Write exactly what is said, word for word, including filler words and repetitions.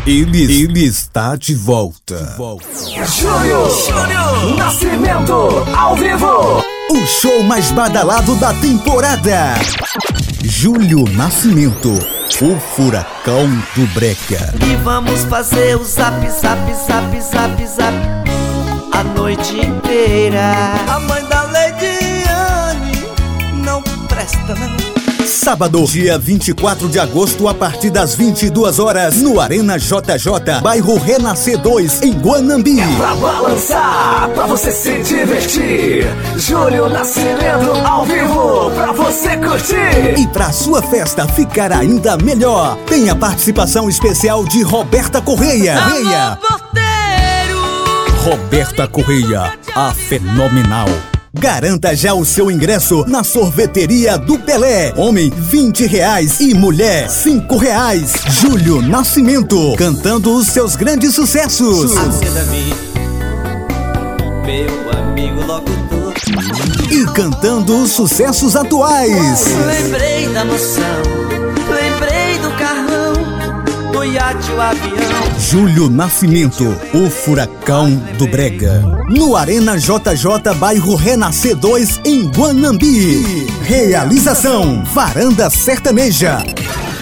Ele, ele está de volta. De volta. Júlio, Júlio Nascimento, ao vivo. O show mais badalado da temporada. Júlio Nascimento, o furacão do Brega. E vamos fazer o zap, zap, zap, zap, zap a noite inteira. A mãe da Leidiane não presta não. Sábado, dia vinte e quatro de agosto, a partir das vinte e duas horas, no Arena J J, bairro Renascer dois, em Guanambi. É pra balançar, pra você se divertir. Júlio Nascimento ao vivo, pra você curtir. E pra sua festa ficar ainda melhor, tem a participação especial de Roberta Correia. Alô, porteiro! Roberta Correia, a fenomenal. Garanta já o seu ingresso na Sorveteria do Pelé. Homem, vinte reais e mulher, cinco reais. Júlio Nascimento, cantando os seus grandes sucessos. Acenda Davi, meu amigo locutor. E cantando os sucessos atuais. Lembrei da noção, lembrei do carrão, do iate, o avião. Júlio Nascimento, o furacão do Brega. No Arena J J, bairro Renascer dois, em Guanambi. Realização: Varanda Sertaneja.